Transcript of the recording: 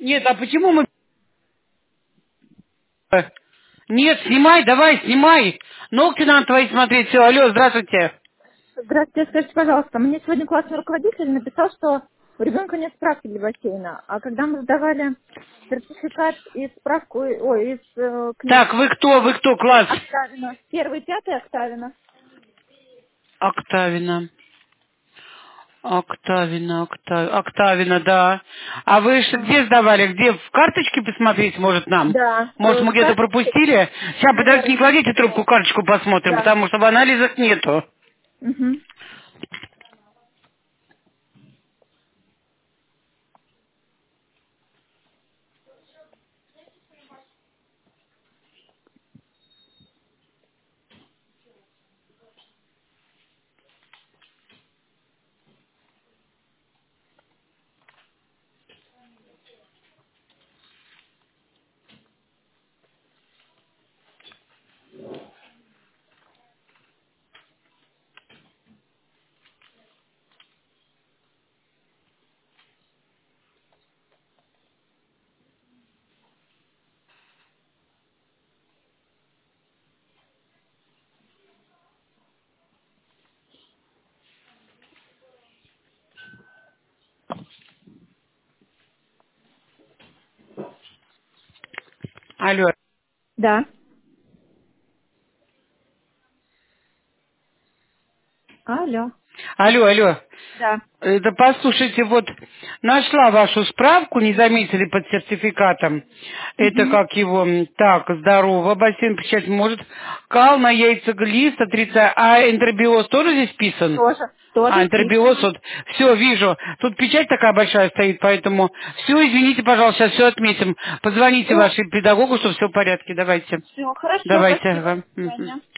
Нет, а почему мы... Нет, снимай, давай, снимай. Ногти надо твои смотреть. Все, алло, здравствуйте. Здравствуйте, скажите, пожалуйста, мне сегодня классный руководитель написал, что у ребенка нет справки для бассейна, а когда мы сдавали сертификат и справку, из книг Так, вы кто, класс? Октавина, первый, пятый Октавина. Октавина. Октавина, да. А вы же Ага. где сдавали? Где? В карточке посмотреть, может, нам? Да, Может, мы где-то карточки, пропустили? Сейчас, подождите, не наверное. кладите трубку, карточку посмотрим, Да. потому что в анализах нету. Угу. Алло. Да. Алло. Алло. Да. Это послушайте, вот нашла вашу справку, не заметили под сертификатом. Это Угу. как его, так, здорово, бассейн печать может. Кал на яйцеглист, отрицаю. А энтеробиоз тоже здесь писан? А, Тоже энтеробиоз, списано. вот, все, вижу. Тут печать такая большая стоит, поэтому все, извините, пожалуйста, сейчас все отметим. Позвоните Ну, вашей педагогу, что все в порядке, давайте. все, хорошо, Давайте. спасибо. Ага. До Мгм. свидания.